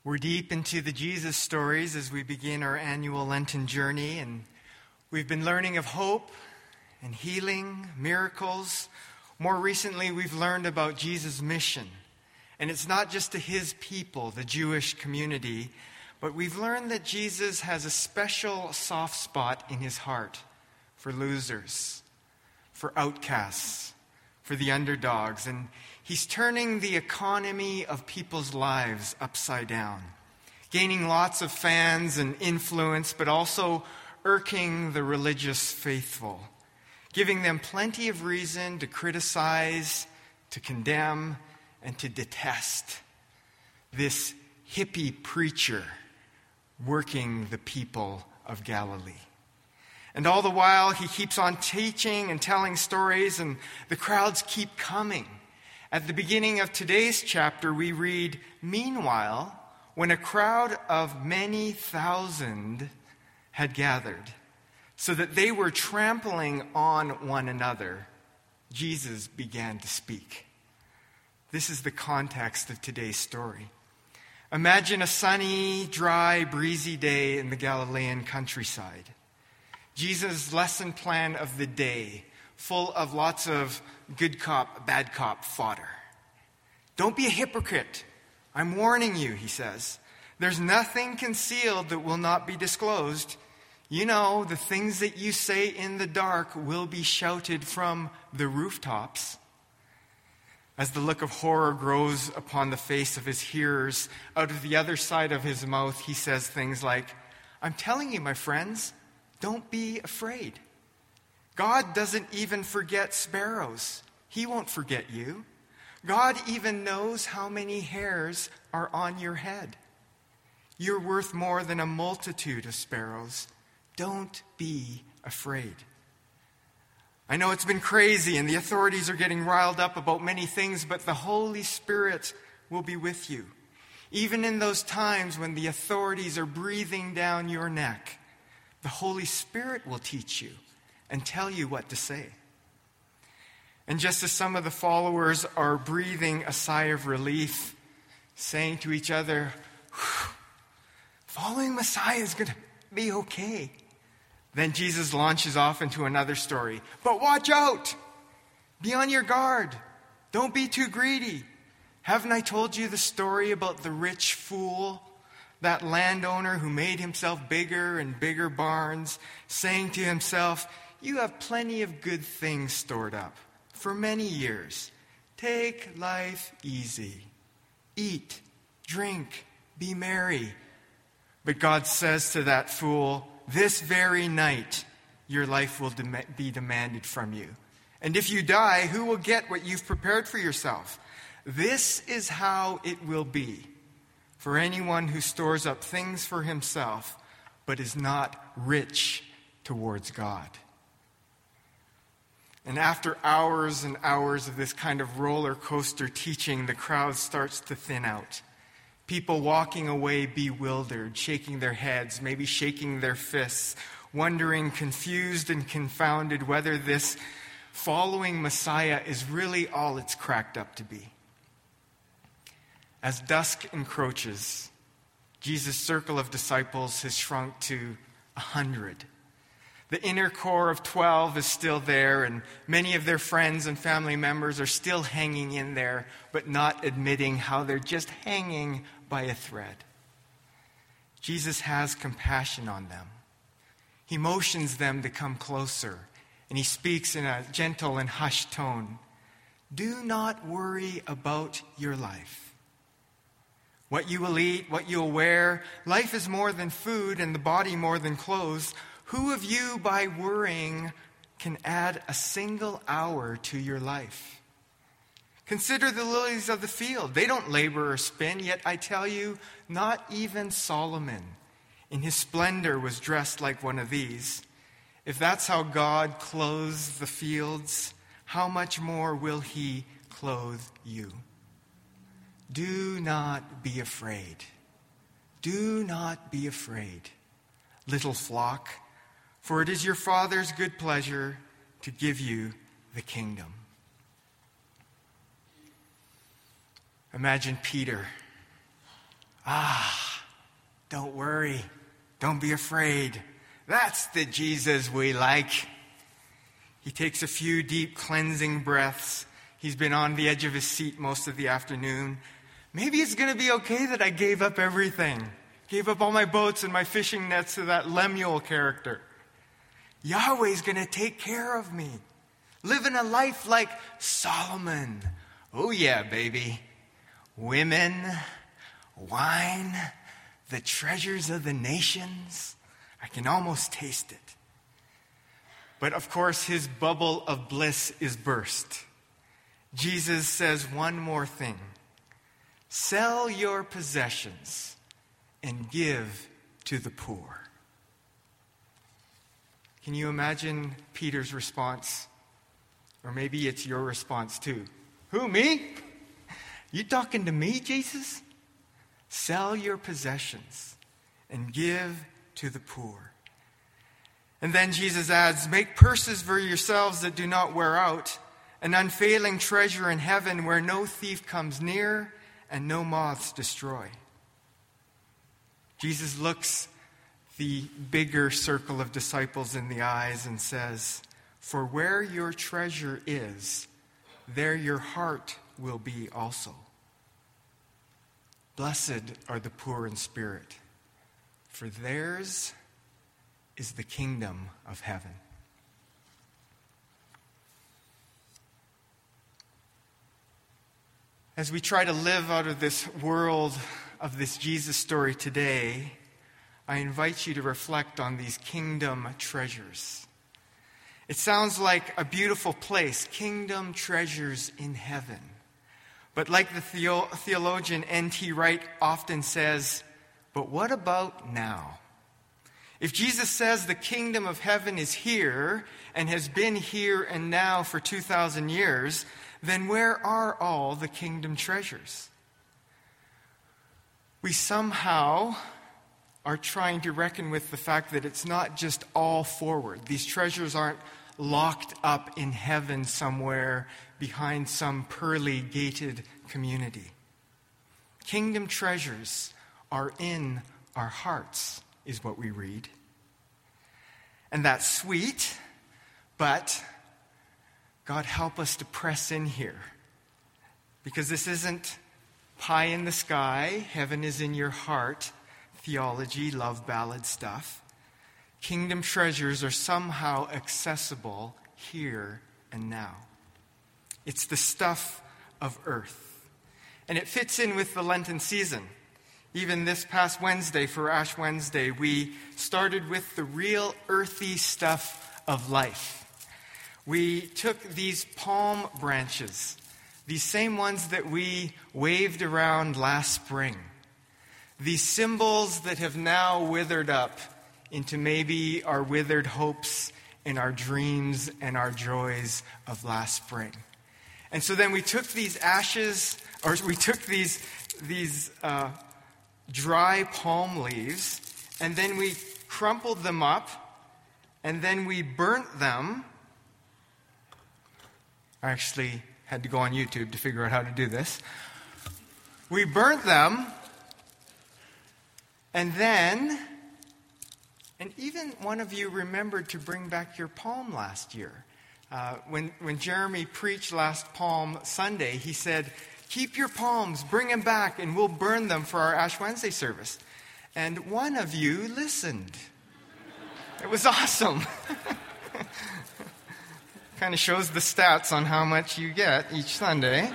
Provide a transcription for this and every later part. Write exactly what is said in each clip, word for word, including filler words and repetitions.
We're deep into the Jesus stories as we begin our annual Lenten journey, and we've been learning of hope and healing, miracles. More recently, we've learned about Jesus' mission. And it's not just to his people, the Jewish community, but we've learned that Jesus has a special soft spot in his heart for losers, for outcasts, for the underdogs. And he's turning the economy of people's lives upside down, gaining lots of fans and influence, but also irking the religious faithful, giving them plenty of reason to criticize, to condemn, and to detest this hippie preacher working the people of Galilee. And all the while, he keeps on teaching and telling stories, and the crowds keep coming. At the beginning of today's chapter, we read, "Meanwhile, when a crowd of many thousand had gathered, so that they were trampling on one another, Jesus began to speak." This is the context of today's story. Imagine a sunny, dry, breezy day in the Galilean countryside. Jesus' lesson plan of the day, full of lots of good cop, bad cop fodder. Don't be a hypocrite. I'm warning you, he says. There's nothing concealed that will not be disclosed. You know, the things that you say in the dark will be shouted from the rooftops. As the look of horror grows upon the face of his hearers, out of the other side of his mouth, he says things like, "I'm telling you, my friends, don't be afraid. God doesn't even forget sparrows. He won't forget you. God even knows how many hairs are on your head. You're worth more than a multitude of sparrows. Don't be afraid." I know it's been crazy and the authorities are getting riled up about many things, but the Holy Spirit will be with you. Even in those times when the authorities are breathing down your neck, the Holy Spirit will teach you and tell you what to say. And just as some of the followers are breathing a sigh of relief, saying to each other, "Following Messiah is going to be okay," then Jesus launches off into another story. "But watch out! Be on your guard. Don't be too greedy. Haven't I told you the story about the rich fool, that landowner who made himself bigger and bigger barns, saying to himself, 'You have plenty of good things stored up for many years. Take life easy. Eat, drink, be merry.' But God says to that fool, 'This very night your life will dem- be demanded from you. And if you die, who will get what you've prepared for yourself? This is how it will be for anyone who stores up things for himself, but is not rich towards God.'" And after hours and hours of this kind of roller coaster teaching, the crowd starts to thin out. People walking away bewildered, shaking their heads, maybe shaking their fists, wondering, confused and confounded, whether this following Messiah is really all it's cracked up to be. As dusk encroaches, Jesus' circle of disciples has shrunk to a hundred. The inner core of twelve is still there, and many of their friends and family members are still hanging in there, but not admitting how they're just hanging by a thread. Jesus has compassion on them. He motions them to come closer, and he speaks in a gentle and hushed tone. "Do not worry about your life. What you will eat, what you'll wear. Life is more than food, and the body more than clothes. Who of you, by worrying, can add a single hour to your life? Consider the lilies of the field. They don't labor or spin, yet I tell you, not even Solomon in his splendor was dressed like one of these. If that's how God clothes the fields, how much more will he clothe you? Do not be afraid. Do not be afraid, little flock, for it is your Father's good pleasure to give you the kingdom." Imagine Peter. Ah, don't worry. Don't be afraid. That's the Jesus we like. He takes a few deep cleansing breaths. He's been on the edge of his seat most of the afternoon. Maybe it's going to be okay that I gave up everything. Gave up all my boats and my fishing nets to that Lemuel character. Yahweh's going to take care of me. Living a life like Solomon. Oh yeah, baby. Women, wine, the treasures of the nations. I can almost taste it. But of course, his bubble of bliss is burst. Jesus says one more thing. Sell your possessions and give to the poor. Can you imagine Peter's response? Or maybe it's your response too. Who, me? You talking to me, Jesus? Sell your possessions and give to the poor. And then Jesus adds, make purses for yourselves that do not wear out, an unfailing treasure in heaven where no thief comes near and no moths destroy. Jesus looks the bigger circle of disciples in the eyes and says, for where your treasure is, there your heart will be also. Blessed are the poor in spirit, for theirs is the kingdom of heaven. As we try to live out of this world of this Jesus story today, I invite you to reflect on these kingdom treasures. It sounds like a beautiful place, kingdom treasures in heaven. But like the theo- theologian N T Wright often says, but what about now? If Jesus says the kingdom of heaven is here and has been here and now for two thousand years, then where are all the kingdom treasures? We somehow are trying to reckon with the fact that it's not just all forward. These treasures aren't locked up in heaven somewhere behind some pearly gated community. Kingdom treasures are in our hearts, is what we read. And that's sweet, but God help us to press in here. Because this isn't pie in the sky, heaven is in your heart, theology, love ballad stuff. Kingdom treasures are somehow accessible here and now. It's the stuff of earth. And it fits in with the Lenten season. Even this past Wednesday, for Ash Wednesday, we started with the real earthy stuff of life. We took these palm branches, these same ones that we waved around last spring, these symbols that have now withered up into maybe our withered hopes and our dreams and our joys of last spring. And so then we took these ashes, or we took these, these uh, dry palm leaves, and then we crumpled them up, and then we burnt them. I actually had to go on YouTube to figure out how to do this. We burnt them, and then, and even one of you remembered to bring back your palm last year. Uh, when, when Jeremy preached last Palm Sunday, he said, keep your palms, bring them back, and we'll burn them for our Ash Wednesday service. And one of you listened. It was awesome. Kind of shows the stats on how much you get each Sunday.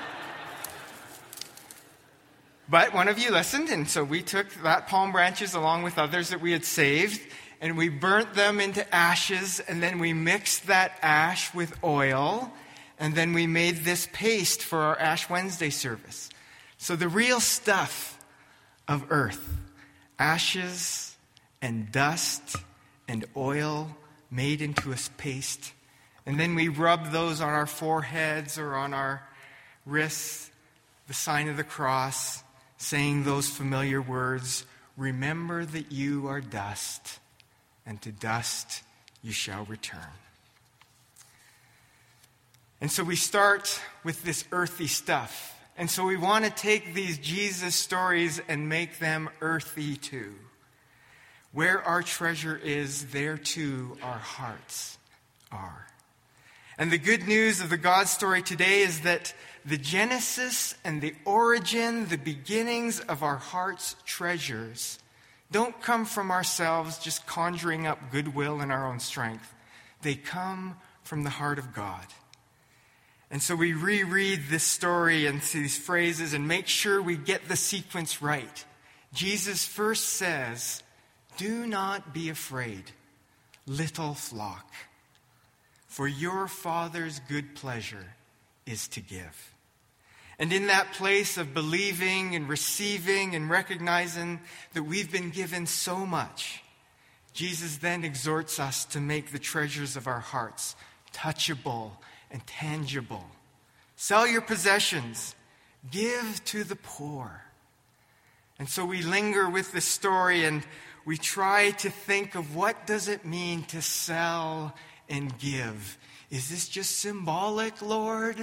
But one of you listened, and so we took that palm branches along with others that we had saved, and we burnt them into ashes, and then we mixed that ash with oil, and then we made this paste for our Ash Wednesday service. So the real stuff of earth, ashes and dust and oil made into a paste. And then we rub those on our foreheads or on our wrists, the sign of the cross, saying those familiar words, remember that you are dust, and to dust you shall return. And so we start with this earthy stuff, And so we want to take these Jesus stories and make them earthy too. Where our treasure is, there too our hearts are. And the good news of the God story today is that the genesis and the origin, the beginnings of our heart's treasures don't come from ourselves just conjuring up goodwill in our own strength. They come from the heart of God. And so we reread this story and see these phrases and make sure we get the sequence right. Jesus first says, "Do not be afraid, little flock, for your Father's good pleasure is to give." And in that place of believing and receiving and recognizing that we've been given so much, Jesus then exhorts us to make the treasures of our hearts touchable and tangible. Sell your possessions. Give to the poor. And so we linger with this story and we try to think of what does it mean to sell and give. Is this just symbolic, Lord?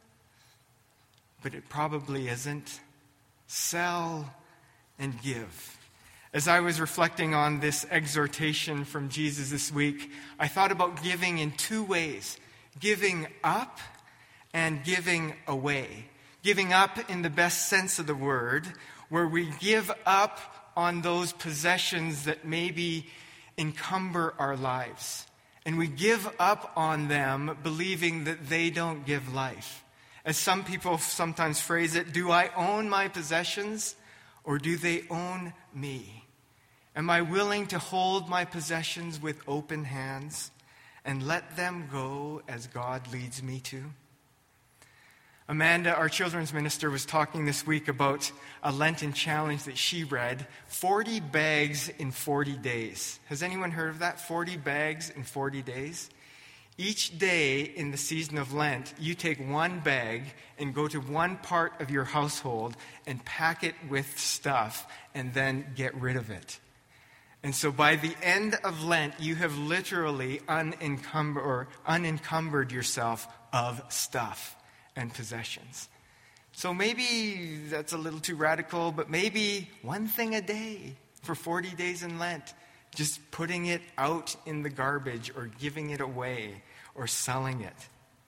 But it probably isn't. Sell and give. As I was reflecting on this exhortation from Jesus this week, I thought about giving in two ways. Giving up and giving away. Giving up in the best sense of the word, where we give up on those possessions that maybe encumber our lives. And we give up on them believing that they don't give life. As some people sometimes phrase it, do I own my possessions or do they own me? Am I willing to hold my possessions with open hands and let them go as God leads me to? Amanda, our children's minister, was talking this week about a Lenten challenge that she read, forty bags in forty days. Has anyone heard of that? forty bags in forty days? Each day in the season of Lent, you take one bag and go to one part of your household and pack it with stuff and then get rid of it. And so by the end of Lent, you have literally unencumbered, or unencumbered yourself of stuff and possessions. So maybe that's a little too radical, but maybe one thing a day for forty days in Lent, just putting it out in the garbage or giving it away or selling it.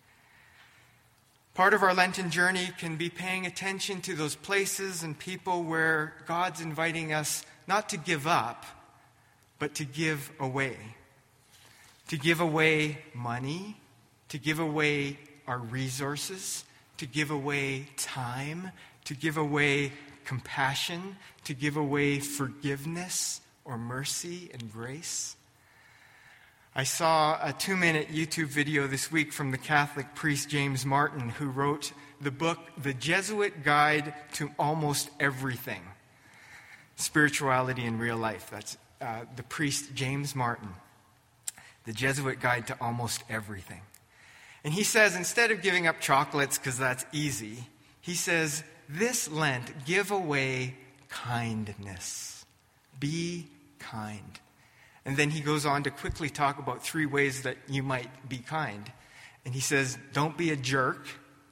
Part of our Lenten journey can be paying attention to those places and people where God's inviting us not to give up, but to give away. To give away money, to give away our resources, to give away time, to give away compassion, to give away forgiveness or mercy and grace. I saw a two-minute YouTube video this week from the Catholic priest James Martin, who wrote the book, The Jesuit Guide to Almost Everything, Spirituality in Real Life. That's uh, the priest James Martin, The Jesuit Guide to Almost Everything. And he says, instead of giving up chocolates, because that's easy, he says, this Lent, give away kindness. Be kind. And then he goes on to quickly talk about three ways that you might be kind. And he says, don't be a jerk.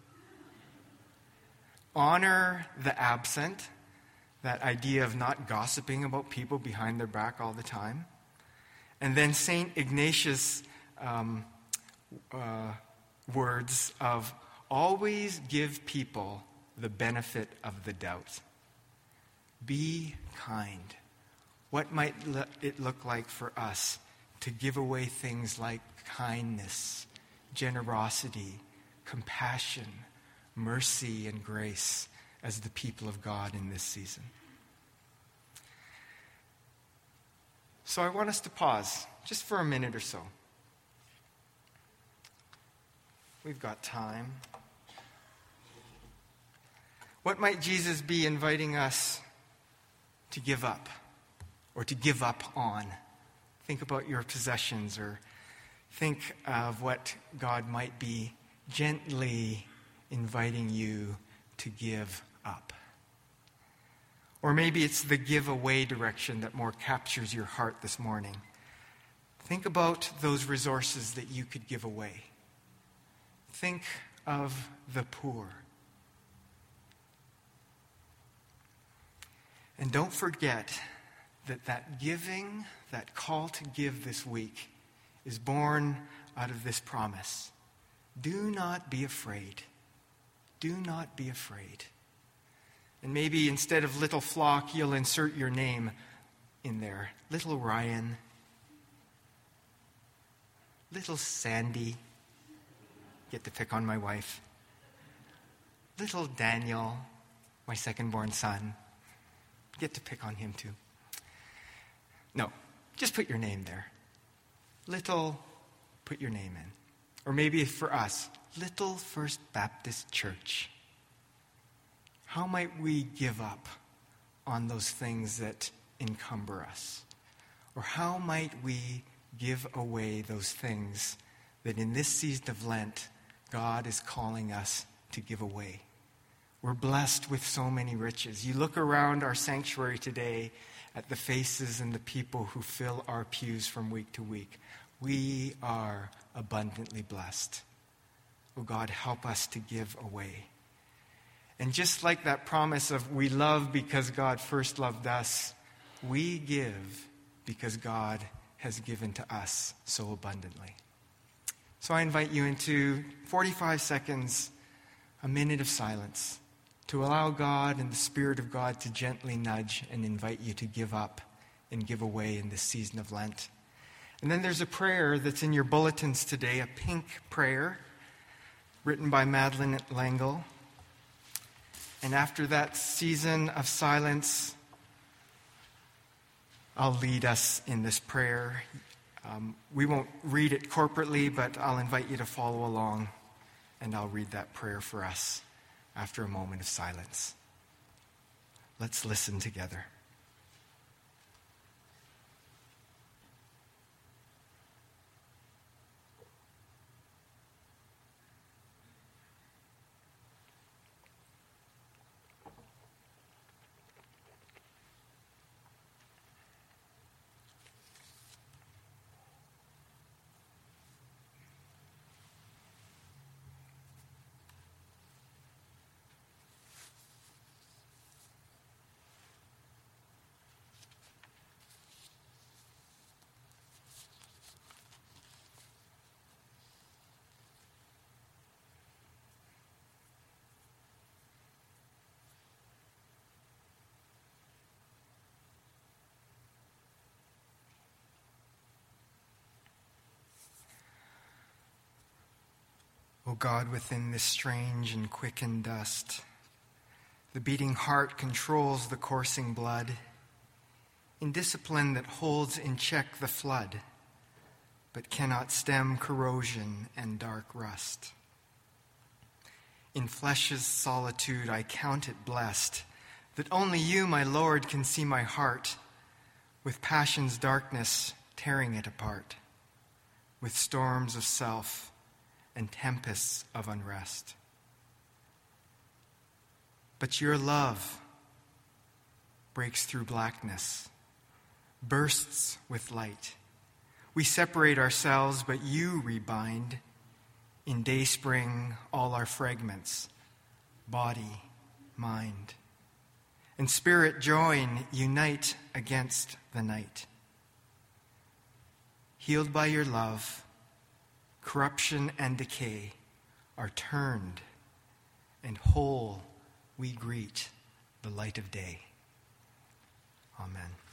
Honor the absent. That idea of not gossiping about people behind their back all the time. And then Saint Ignatius' um, uh, words of always give people the benefit of the doubt. Be kind. What might it look like for us to give away things like kindness, generosity, compassion, mercy, and grace as the people of God in this season? So I want us to pause just for a minute or so. We've got time. What might Jesus be inviting us to give up? Or to give up on? Think about your possessions, or think of what God might be gently inviting you to give up. Or maybe it's the give away direction that more captures your heart this morning. Think about those resources that you could give away. Think of the poor. And don't forget that that giving, that call to give this week, is born out of this promise. Do not be afraid. Do not be afraid. And maybe instead of little flock, you'll insert your name in there. Little Ryan. Little Sandy. Get to pick on my wife. Little Daniel, my second-born son. Get to pick on him too. No, just put your name there. Little, put your name in. Or maybe for us, Little First Baptist Church. How might we give up on those things that encumber us? Or how might we give away those things that in this season of Lent, God is calling us to give away? We're blessed with so many riches. You look around our sanctuary today at the faces and the people who fill our pews from week to week. We are abundantly blessed. Oh God, help us to give away. And just like that promise of we love because God first loved us, we give because God has given to us so abundantly. So I invite you into forty-five seconds, a minute of silence, to allow God and the Spirit of God to gently nudge and invite you to give up and give away in this season of Lent. And then there's a prayer that's in your bulletins today, a pink prayer written by Madeline Langle. And after that season of silence, I'll lead us in this prayer. Um, we won't read it corporately, but I'll invite you to follow along, and I'll read that prayer for us after a moment of silence. Let's listen together. O God, within this strange and quickened dust, the beating heart controls the coursing blood, in discipline that holds in check the flood, but cannot stem corrosion and dark rust. In flesh's solitude I count it blessed, that only you, my Lord, can see my heart, with passion's darkness tearing it apart, with storms of self and tempests of unrest. But your love breaks through blackness, bursts with light. We separate ourselves, but you rebind. In dayspring, all our fragments, body, mind, and spirit join, unite against the night. Healed by your love, corruption and decay are turned, and whole we greet the light of day. Amen.